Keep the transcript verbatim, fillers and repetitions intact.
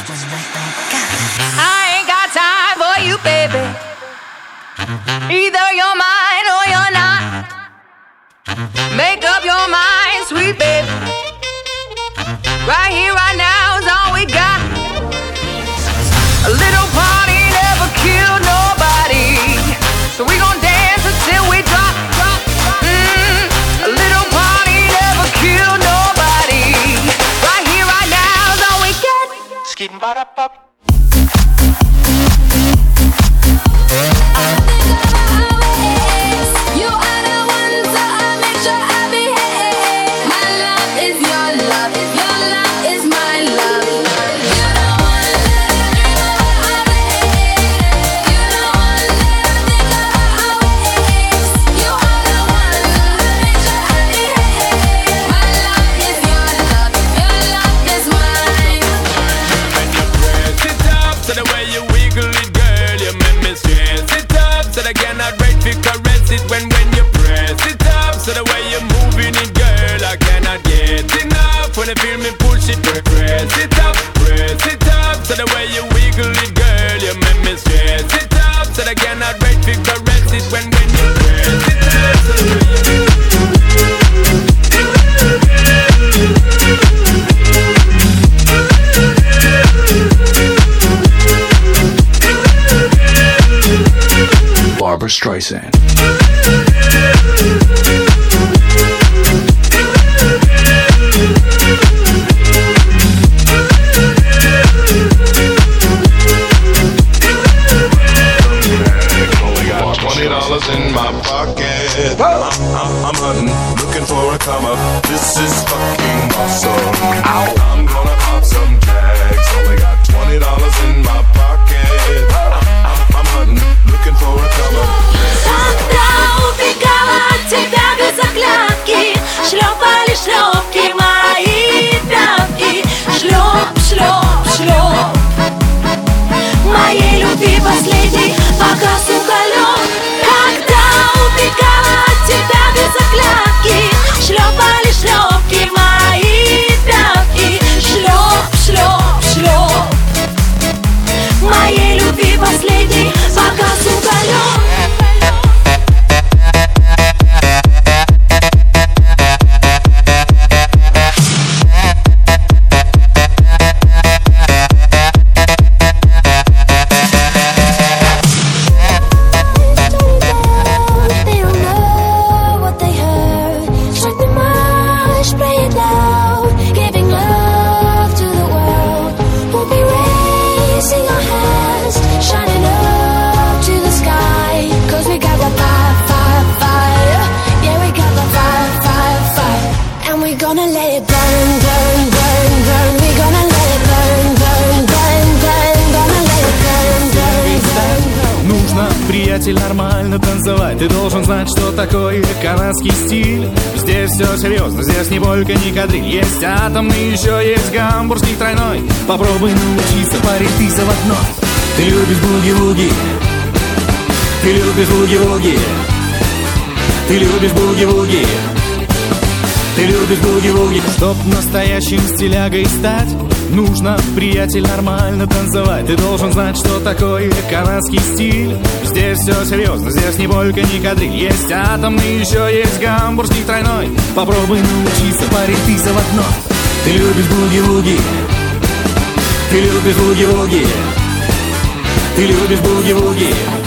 I ain't got time for you, baby. Either you're mine or you're not. Make up your mind, sweet baby. Right here, right now is all we got. A little party never killed nobody, so we gon' dance until we drop, drop, drop. Mm, a little party never killed nobody. Right here, right now is all we get. Skidding ba da pop. When when you press it up, so the way you're moving it, girl, I cannot get enough. When you feel me push it, press it up, press it up. So the way you wiggle it, girl, you make me stress it up. So I cannot wait to caress it. When when you press it up, so the way you Barbra Streisand. twenty dollars in my pocket. I'm, I'm, I'm hunting, looking for a come up. This is fucking awesome. Ow. I'm gonna pop some tags. Only got twenty dollars in my pocket. I'm, I'm, I'm hunting, looking for a come up. Когда убегала от тебя без оглядки, шлепали шлепки мои пятки. Шлеп, шлеп, шлеп моей любви последней погас уголек. Когда убегала от тебя без оглядки, шлепали шлепки мои пятки. Шлеп, шлеп, шлеп моей любви последней погас уголек. Нормально танцевать, ты должен знать, что такое канадский стиль. Здесь все серьезно, здесь не полька, не кадриль. Есть атомный, еще есть гамбургский тройной. Попробуй научиться, парень, ты заводной. Ты любишь буги-вуги, ты любишь буги-вуги, ты любишь буги-вуги, ты любишь буги-вуги. Чтоб настоящим стилягой стать, нужно, приятель, нормально танцевать. Ты должен знать, что такое канадский стиль. Здесь все серьезно, здесь не полька, не кадриль. Есть атомный, еще есть гамбургский тройной. Попробуй научиться, парень, ты заводной. Ты любишь буги-вуги, ты любишь буги-вуги, ты любишь буги-вуги.